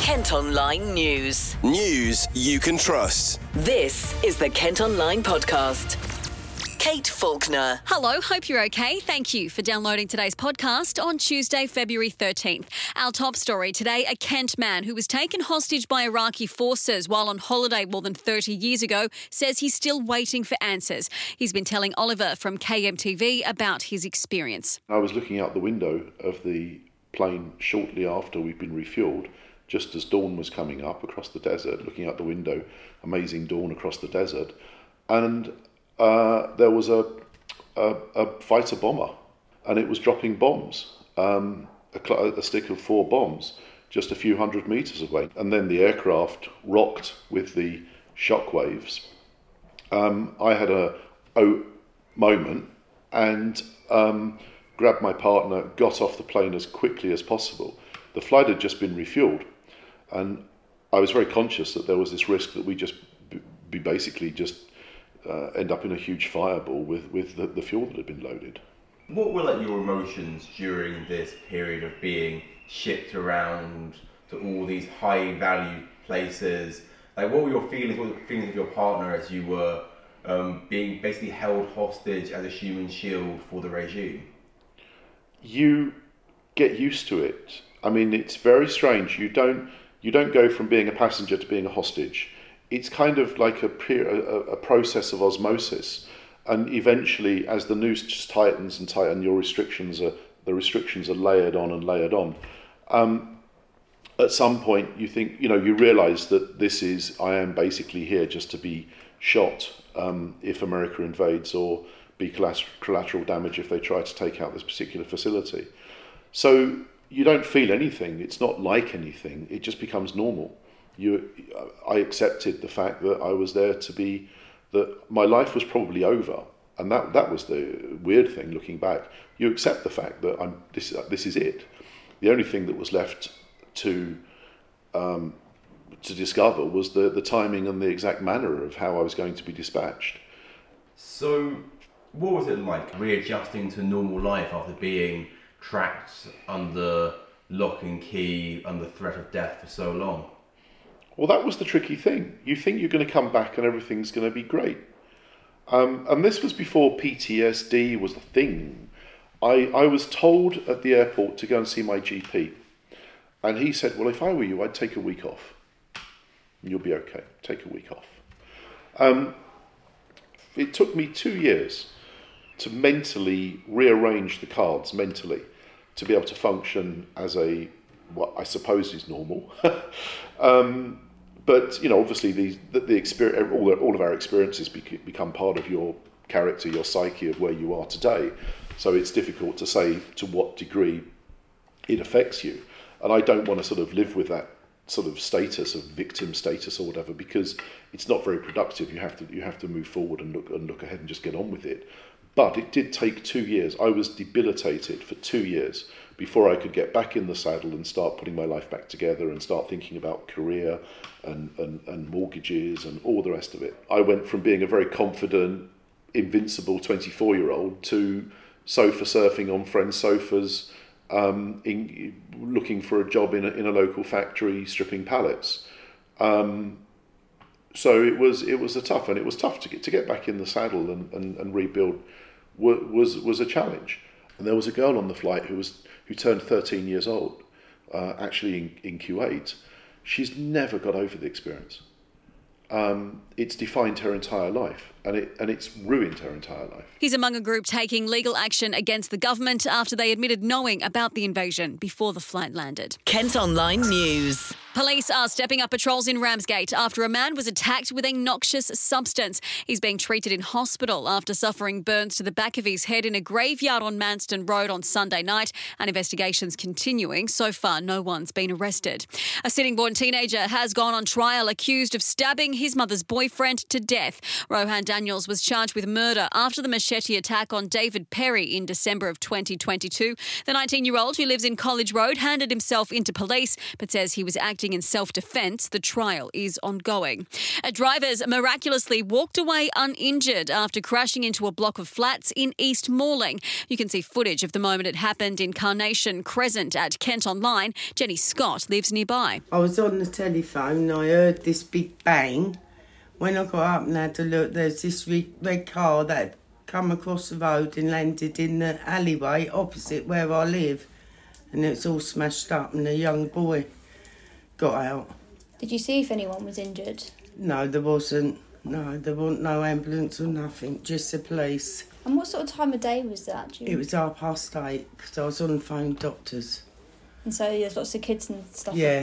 Kent Online News. News you can trust. This is the Kent Online Podcast. Kate Faulkner. Hello, hope you're okay. Thank you for downloading today's podcast on Tuesday, February 13th. Our top story today, a Kent man who was taken hostage by Iraqi forces while on holiday more than 30 years ago says he's still waiting for answers. He's been telling Oliver from KMTV about his experience. I was looking out the window of the plane shortly after we'd been refuelled, just as dawn was coming up across the desert, looking out the window, amazing dawn across the desert, and there was a fighter bomber, and it was dropping bombs, a stick of 4 bombs, just a few hundred metres away. And then the aircraft rocked with the shock waves. I had a moment and grabbed my partner, got off the plane as quickly as possible. The flight had just been refuelled, and I was very conscious that there was this risk that we just be basically just end up in a huge fireball with the fuel that had been loaded. What were your emotions during this period of being shipped around to all these high value places? What were your feelings? What were the feelings of your partner as you were being basically held hostage as a human shield for the regime? You get used to it. I mean, it's very strange. You don't go from being a passenger to being a hostage. It's kind of like a process of osmosis, and eventually, as the noose just tightens and the restrictions are layered on and layered on. At some point, you think, you realise that I am basically here just to be shot if America invades, or be collateral damage if they try to take out this particular facility. So you don't feel anything. It's not like anything. It just becomes normal. I accepted the fact that I was there that my life was probably over, and that was the weird thing looking back. You accept the fact that this is it. The only thing that was left to discover was the timing and the exact manner of how I was going to be dispatched. So, what was it like readjusting to normal life after being trapped under lock and key, under threat of death for so long? Well, that was the tricky thing. You think you're going to come back and everything's going to be great. And this was before PTSD was a thing. I was told at the airport to go and see my GP. And he said, well, if I were you, I'd take a week off. You'll be okay. Take a week off. It took me 2 years to mentally rearrange the cards mentally to be able to function as what I suppose is normal. But obviously the experience, all of our experiences become part of your character, your psyche of where you are today. So it's difficult to say to what degree it affects you. And I don't want to sort of live with that sort of status of victim status or whatever, because it's not very productive. You have to move forward and look ahead and just get on with it. But it did take 2 years. I was debilitated for 2 years before I could get back in the saddle and start putting my life back together and start thinking about career and mortgages and all the rest of it. I went from being a very confident, invincible 24-year-old to sofa surfing on friends' sofas, looking for a job in a local factory, stripping pallets. So it was tough, and it was tough to get back in the saddle and rebuild was a challenge. And there was a girl on the flight who turned 13 years old, actually in Kuwait. She's never got over the experience. It's defined her entire life, and it's ruined her entire life. He's among a group taking legal action against the government after they admitted knowing about the invasion before the flight landed. Kent Online News. Police are stepping up patrols in Ramsgate after a man was attacked with a noxious substance. He's being treated in hospital after suffering burns to the back of his head in a graveyard on Manston Road on Sunday night, and investigations continuing. So far, no one's been arrested. A Sittingbourne teenager has gone on trial accused of stabbing his mother's boyfriend to death. Rohan Daniels was charged with murder after the machete attack on David Perry in December of 2022. The 19-year-old who lives in College Road handed himself into police but says he was acting acting in self-defence. The trial is ongoing. Drivers miraculously walked away uninjured after crashing into a block of flats in East Malling. You can see footage of the moment it happened in Carnation Crescent at Kent Online. Jenny Scott lives nearby. I was on the telephone and I heard this big bang. When I got up and had a look, there's this red car that had come across the road and landed in the alleyway opposite where I live. And it's all smashed up and a young boy got out. Did you see if anyone was injured? No, there wasn't. No, there wasn't no ambulance or nothing, just the police. And what sort of time of day was that? It was 8:30 because I was on the phone with doctors. And so there's lots of kids and stuff? Yeah.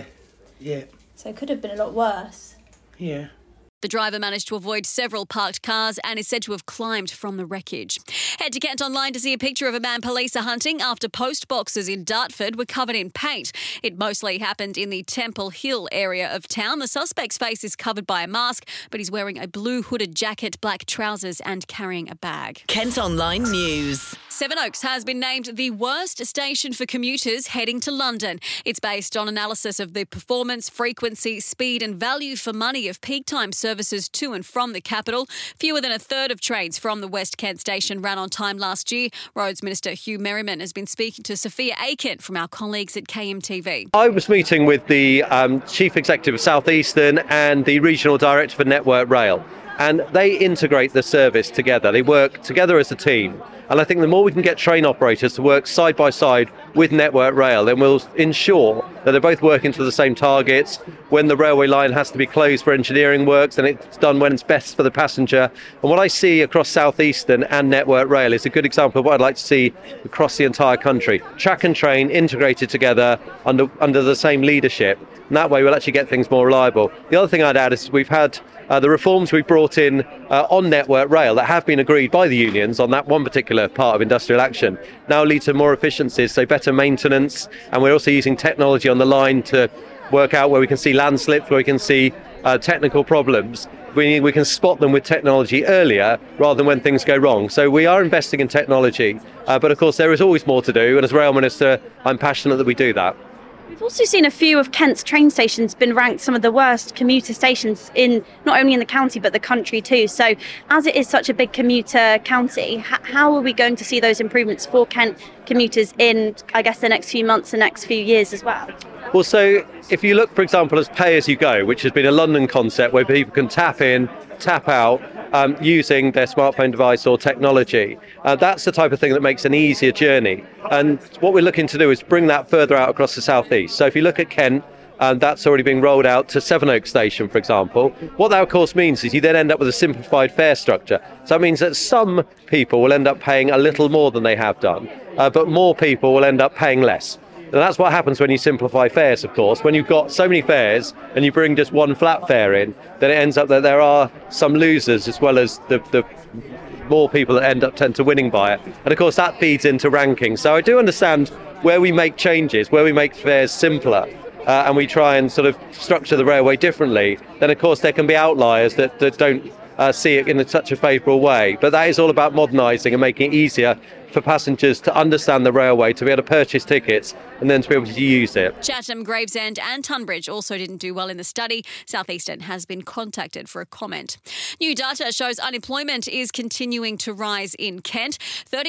So it could have been a lot worse. Yeah. The driver managed to avoid several parked cars and is said to have climbed from the wreckage. Head to Kent Online to see a picture of a man police are hunting after post boxes in Dartford were covered in paint. It mostly happened in the Temple Hill area of town. The suspect's face is covered by a mask, but he's wearing a blue hooded jacket, black trousers and carrying a bag. Kent Online News. Sevenoaks has been named the worst station for commuters heading to London. It's based on analysis of the performance, frequency, speed and value for money of peak time services to and from the capital. Fewer than a third of trains from the West Kent station ran on time last year. Roads Minister Hugh Merriman has been speaking to Sophia Aiken from our colleagues at KMTV. I was meeting with the Chief Executive of South Eastern and the Regional Director for Network Rail, and they integrate the service together. They work together as a team. And I think the more we can get train operators to work side by side with Network Rail, then we'll ensure that they're both working to the same targets. When the railway line has to be closed for engineering works, then it's done when it's best for the passenger. And what I see across South Eastern and Network Rail is a good example of what I'd like to see across the entire country. Track and train integrated together under the same leadership. And that way we'll actually get things more reliable. The other thing I'd add is we've had the reforms we've brought in on Network Rail that have been agreed by the unions on that one particular part of industrial action now lead to more efficiencies, so better maintenance, and we're also using technology on the line to work out where we can see landslips, where we can see technical problems. We can spot them with technology earlier rather than when things go wrong. So we are investing in technology, but of course there is always more to do, and as Rail Minister I'm passionate that we do that. We've also seen a few of Kent's train stations been ranked some of the worst commuter stations in not only in the county but the country too. So as it is such a big commuter county, how are we going to see those improvements for Kent commuters in, I guess, the next few months, the next few years as well? Well, so if you look, for example, as Pay As You Go, which has been a London concept where people can tap in, tap out using their smartphone device or technology, that's the type of thing that makes an easier journey. And what we're looking to do is bring that further out across the southeast. So if you look at Kent, that's already being rolled out to Sevenoaks Station, for example. What that, of course, means is you then end up with a simplified fare structure. So that means that some people will end up paying a little more than they have done, but more people will end up paying less. And that's what happens when you simplify fares, of course. When you've got so many fares and you bring just one flat fare in, then it ends up that there are some losers as well as the more people that tend to winning by it. And of course that feeds into ranking. So I do understand where we make changes, where we make fares simpler, and we try and sort of structure the railway differently, then of course there can be outliers that don't see it in such a favourable way. But that is all about modernising and making it easier for passengers to understand the railway, to be able to purchase tickets and then to be able to use it. Chatham, Gravesend and Tunbridge also didn't do well in the study. South Eastern has been contacted for a comment. New data shows unemployment is continuing to rise in Kent.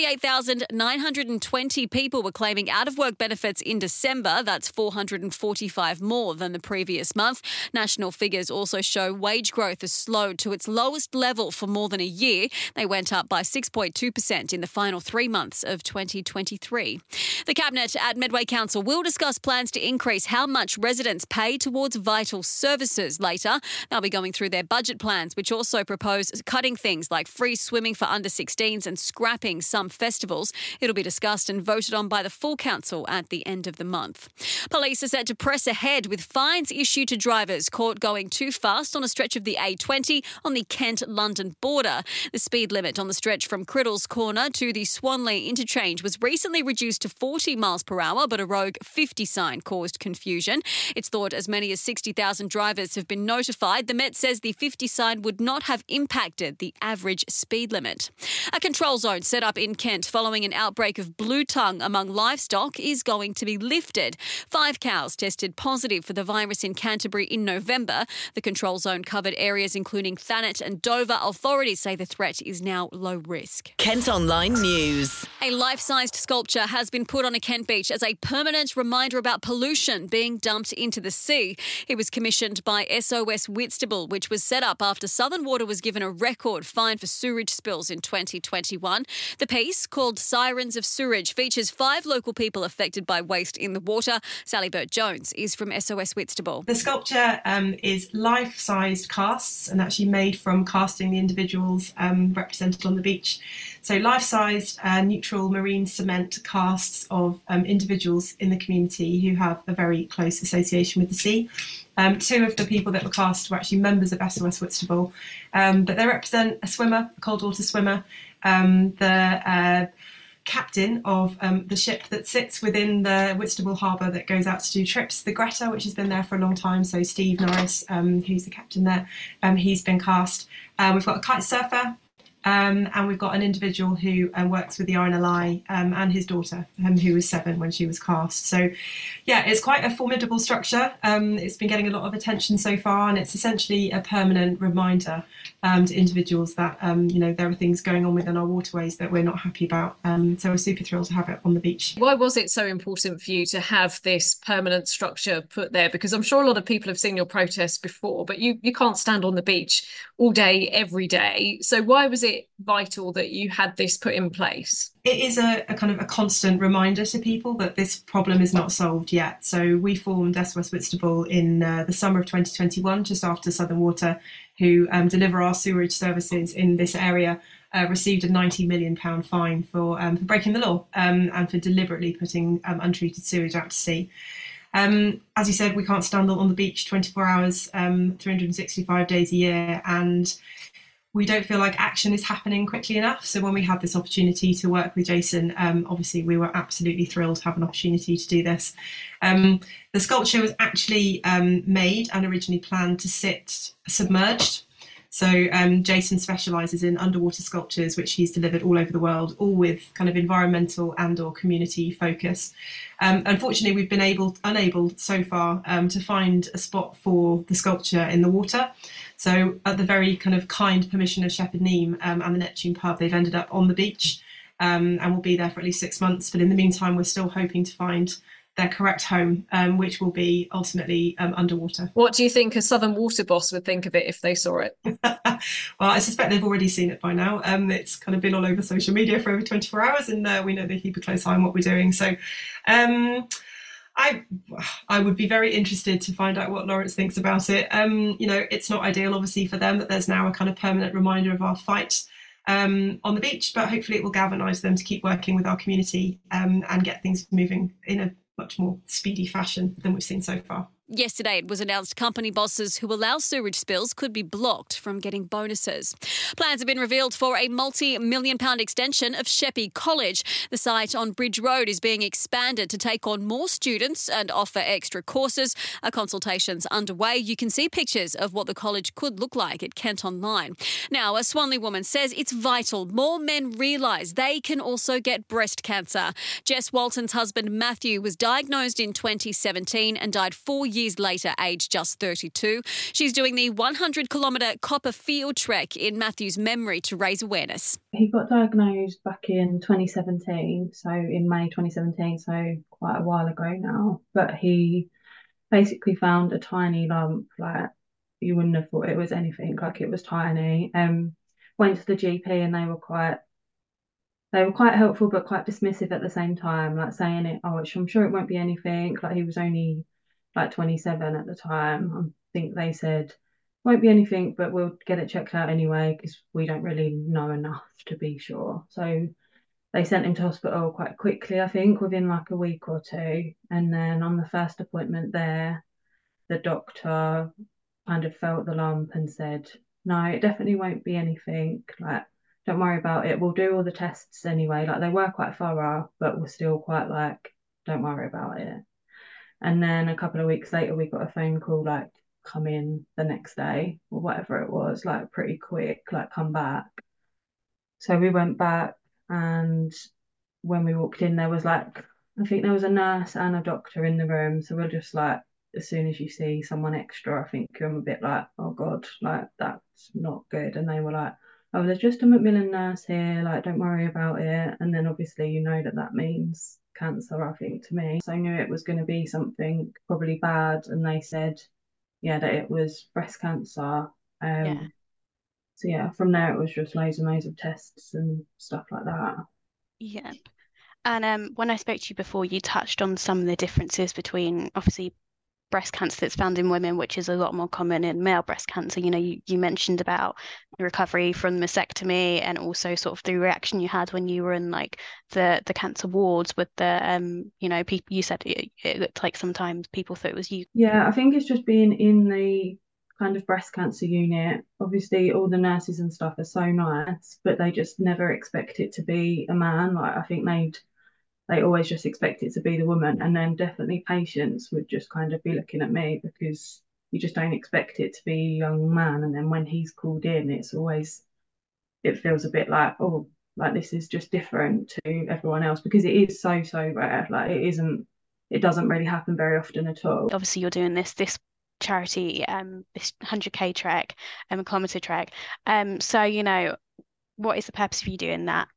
38,920 people were claiming out-of-work benefits in December. That's 445 more than the previous month. National figures also show wage growth has slowed to its lowest level for more than a year. They went up by 6.2% in the final 3 months of 2023. The Cabinet at Medway Council will discuss plans to increase how much residents pay towards vital services later. They'll be going through their budget plans, which also propose cutting things like free swimming for under 16s and scrapping some festivals. It'll be discussed and voted on by the full council at the end of the month. Police are set to press ahead with fines issued to drivers caught going too fast on a stretch of the A20 on the Kent-London border. The speed limit on the stretch from Criddles Corner to the Swan Burnley interchange was recently reduced to 40 miles per hour, but a rogue 50 sign caused confusion. It's thought as many as 60,000 drivers have been notified. The Met says the 50 sign would not have impacted the average speed limit. A control zone set up in Kent following an outbreak of blue tongue among livestock is going to be lifted. 5 cows tested positive for the virus in Canterbury in November. The control zone covered areas including Thanet and Dover. Authorities say the threat is now low risk. Kent Online News. A life-sized sculpture has been put on a Kent beach as a permanent reminder about pollution being dumped into the sea. It was commissioned by SOS Whitstable, which was set up after Southern Water was given a record fine for sewage spills in 2021. The piece, called Sirens of Sewerage, features 5 local people affected by waste in the water. Sally Burt-Jones is from SOS Whitstable. The sculpture is life-sized casts and actually made from casting the individuals represented on the beach. So life-sized neutral marine cement casts of individuals in the community who have a very close association with the sea. 2 of the people that were cast were actually members of SOS Whitstable, but they represent a swimmer, a cold water swimmer, the captain of the ship that sits within the Whitstable harbour that goes out to do trips, the Greta, which has been there for a long time. So Steve Norris, who's the captain there, he's been cast. We've got a kite surfer, and we've got an individual who works with the RNLI and his daughter, who was 7 when she was cast. So, yeah, it's quite a formidable structure. It's been getting a lot of attention so far, and it's essentially a permanent reminder to individuals that, there are things going on within our waterways that we're not happy about. So we're super thrilled to have it on the beach. Why was it so important for you to have this permanent structure put there? Because I'm sure a lot of people have seen your protests before, but you can't stand on the beach all day, every day. So why was it vital that you had this put in place? It is a kind of a constant reminder to people that this problem is not solved yet. So we formed SOS Whitstable in the summer of 2021, just after Southern Water, who deliver our sewerage services in this area, received a £90 million fine for breaking the law and for deliberately putting untreated sewage out to sea. As you said, we can't stand on the beach 24 hours, 365 days a year, and we don't feel like action is happening quickly enough. So when we had this opportunity to work with Jason, obviously we were absolutely thrilled to have an opportunity to do this. The sculpture was actually made and originally planned to sit submerged. So Jason specialises in underwater sculptures, which he's delivered all over the world, all with kind of environmental and or community focus. Unfortunately, we've been unable so far to find a spot for the sculpture in the water. So at the very kind of kind permission of Shepherd Neame and the Neptune pub, they've ended up on the beach and will be there for at least 6 months. But in the meantime, we're still hoping to find their correct home, which will be ultimately underwater. What do you think a Southern Water boss would think of it if they saw it? Well, I suspect they've already seen it by now. It's kind of been all over social media for over 24 hours, and we know they keep a close eye on what we're doing. So I would be very interested to find out what Lawrence thinks about it. It's not ideal, obviously, for them that there's now a kind of permanent reminder of our fight on the beach, but hopefully it will galvanise them to keep working with our community and get things moving in a much more speedy fashion than we've seen so far. Yesterday, it was announced company bosses who allow sewage spills could be blocked from getting bonuses. Plans have been revealed for a multi-million-pound extension of Sheppey College. The site on Bridge Road is being expanded to take on more students and offer extra courses. A consultation's underway. You can see pictures of what the college could look like at Kent Online. Now, a Swanley woman says it's vital more men realise they can also get breast cancer. Jess Walton's husband Matthew was diagnosed in 2017 and died 4 years later, aged just 32. She's doing the 100-kilometre Copper Field Trek in Matthew's memory to raise awareness. He got diagnosed back in 2017, so in May 2017, so quite a while ago now. But he basically found a tiny lump, like you wouldn't have thought it was anything, like it was tiny. Went to the GP and they were quite helpful but quite dismissive at the same time, like saying I'm sure it won't be anything. Like he was only like 27 at the time. I think they said won't be anything, but we'll get it checked out anyway because we don't really know enough to be sure. So they sent him to hospital quite quickly, I think within like a week or two. And then on the first appointment there, the doctor kind of felt the lump and said, no, it definitely won't be anything. Like, don't worry about it. We'll do all the tests anyway. Like, they were quite thorough, but we're still quite like, don't worry about it. And then a couple of weeks later, we got a phone call, like, come in the next day or whatever it was, like pretty quick, like, come back. So we went back, and when we walked in, there was like, I think there was a nurse and a doctor in the room. So we're just like, as soon as you see someone extra, I think I'm a bit like, oh God, like, that's not good. And they were like, oh, there's just a Macmillan nurse here, like, don't worry about it. And then obviously you know that means cancer, I think, to me. So I knew it was going to be something probably bad, and they said, yeah, that it was breast cancer. So yeah, from there it was just loads and loads of tests and stuff like that. Yeah. And when I spoke to you before, you touched on some of the differences between, obviously, breast cancer that's found in women, which is a lot more common in male breast cancer. You know, you mentioned about the recovery from mastectomy, and also sort of the reaction you had when you were in like the cancer wards with the you know, people. You said it looked like sometimes people thought it was you. Yeah, I think it's just being in the kind of breast cancer unit. Obviously all the nurses and stuff are so nice, but they just never expect it to be a man. Like, I think they always just expect it to be the woman, and then definitely patients would just kind of be looking at me because you just don't expect it to be a young man. And then when he's called in, it feels a bit like, oh, like, this is just different to everyone else, because it is so rare. Like, it doesn't really happen very often at all. Obviously you're doing this charity, this 100k trek, a kilometre trek. So, you know, what is the purpose of you doing that?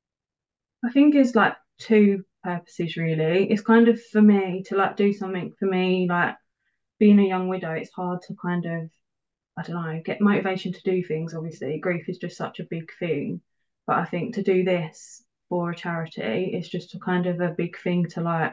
I think it's like two purposes really. It's kind of for me to like do something for me. Like, being a young widow, it's hard to kind of, I don't know, get motivation to do things. Obviously grief is just such a big thing, but I think to do this for a charity is just a kind of a big thing to like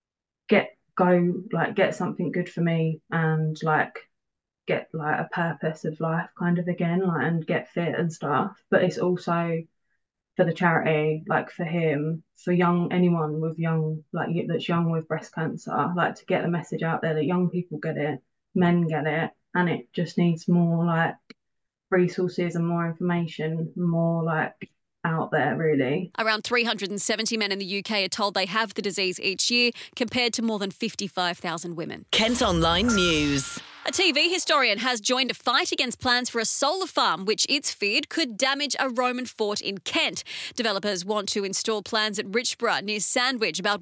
get something good for me, and like get like a purpose of life kind of again, like, and get fit and stuff. But it's also for the charity, like for him, for anyone with that's young with breast cancer, like to get the message out there that young people get it, men get it, and it just needs more like resources and more information, more like out there really. Around 370 men in the UK are told they have the disease each year, compared to more than 55,000 women. Kent Online News. A TV historian has joined a fight against plans for a solar farm, which it's feared could damage a Roman fort in Kent. Developers want to install plans at Richborough near Sandwich, about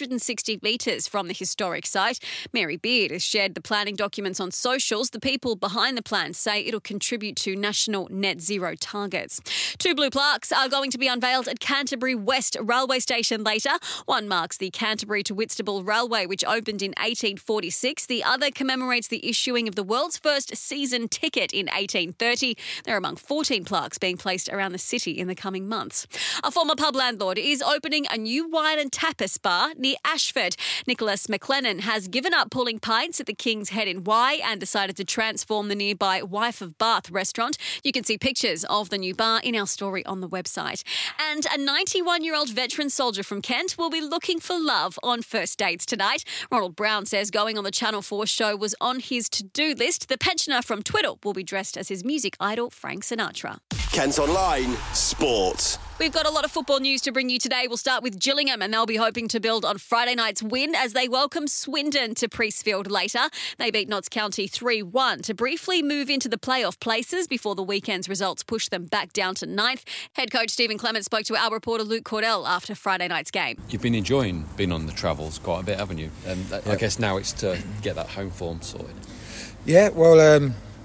160 metres from the historic site. Mary Beard has shared the planning documents on socials. The people behind the plan say it'll contribute to national net zero targets. 2 blue plaques are going to be unveiled at Canterbury West railway station later. One marks the Canterbury to Whitstable Railway, which opened in 1846. The other commemorates the issuing of the world's first season ticket in 1830. They're among 14 plaques being placed around the city in the coming months. A former pub landlord is opening a new wine and tapas bar near Ashford. Nicholas McLennan has given up pulling pints at the King's Head in Wye and decided to transform the nearby Wife of Bath restaurant. You can see pictures of the new bar in our story on the website. And a 91-year-old veteran soldier from Kent will be looking for love on first dates tonight. Ronald Brown says going on the Channel 4 show was on his to-do list. The pensioner from Twiddle will be dressed as his music idol, Frank Sinatra. Kent Online Sport. We've got a lot of football news to bring you today. We'll start with Gillingham, and they'll be hoping to build on Friday night's win as they welcome Swindon to Priestfield later. They beat Notts County 3-1 to briefly move into the playoff places before the weekend's results push them back down to 9th. Head coach Stephen Clement spoke to our reporter Luke Cordell after Friday night's game. You've been enjoying being on the travels quite a bit, haven't you? And I guess now it's to get that home form sorted. Yeah, well,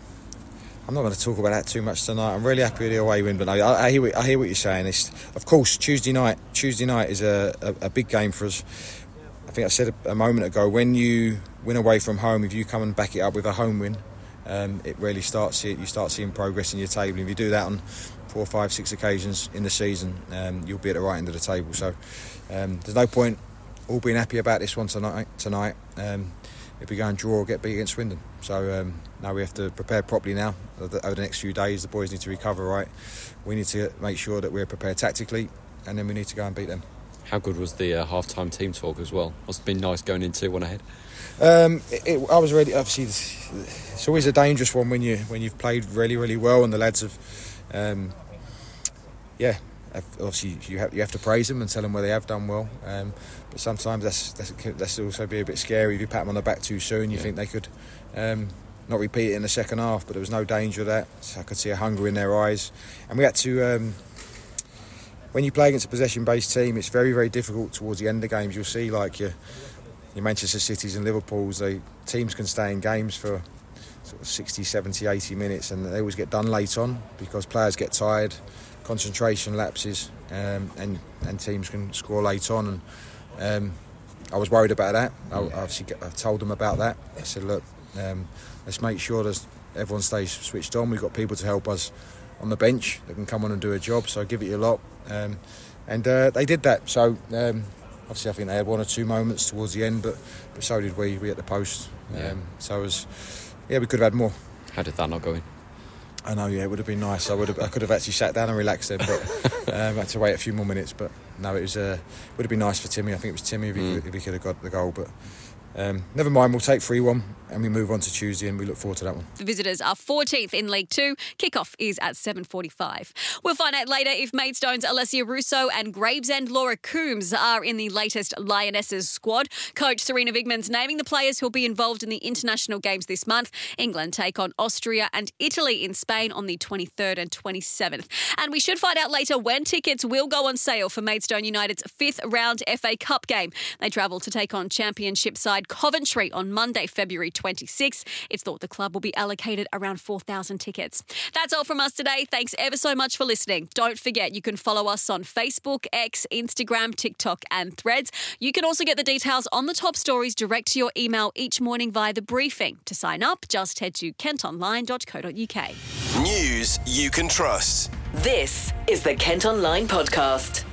I'm not going to talk about that too much tonight. I'm really happy with the away win, but no, I hear what you're saying. It's, of course, Tuesday night is a big game for us. I think I said a moment ago, when you win away from home, if you come and back it up with a home win, it really starts. You start seeing progress in your table. If you do that on 4, 5, 6 occasions in the season, you'll be at the right end of the table. So there's no point all being happy about this one tonight. If we go and draw or get beat against Swindon. So now we have to prepare properly now. Over the next few days, the boys need to recover right. We need to make sure that we're prepared tactically, and then we need to go and beat them. How good was the half-time team talk as well? Must have been nice going in 2-1 ahead. I was ready. Obviously, it's always a dangerous one when you've played really, really well, and the lads have yeah, obviously you have to praise them and tell them where they have done well. But sometimes that's also be a bit scary if you pat them on the back too soon. You think they could not repeat it in the second half, but there was no danger of that. So I could see a hunger in their eyes, and we had to. When you play against a possession-based team, it's very, very difficult towards the end of games. You'll see like your Manchester Cities and Liverpools, teams can stay in games for sort of 60, 70, 80 minutes, and they always get done late on because players get tired, concentration lapses, and teams can score late on. And I was worried about that. I told them about that. I said, look, let's make sure everyone stays switched on. We've got people to help us on the bench that can come on and do a job, so give it your lot. And they did that. So obviously I think they had one or two moments towards the end, but so did we at the post. So it was, we could have had more. How did that not go in? I know, it would have been nice. I could have actually sat down and relaxed then, but I had to wait a few more minutes. But no, it would have been nice for Timmy. I think it was Timmy if he could have got the goal, but never mind, we'll take 3-1 and we move on to Tuesday, and we look forward to that one. The visitors are 14th in League 2. Kickoff is at 7:45. We'll find out later if Maidstone's Alessia Russo and Gravesend Laura Coombs are in the latest Lionesses squad. Coach Serena Vigman's naming the players who'll be involved in the international games this month. England take on Austria and Italy in Spain on the 23rd and 27th. And we should find out later when tickets will go on sale for Maidstone United's 5th round FA Cup game. They travel to take on Championship side Coventry on Monday, February 26th. It's thought the club will be allocated around 4,000 tickets. That's all from us today. Thanks ever so much for listening. Don't forget, you can follow us on Facebook, X, Instagram, TikTok and Threads. You can also get the details on the top stories direct to your email each morning via The Briefing. To sign up, just head to kentonline.co.uk. News you can trust. This is the Kent Online Podcast.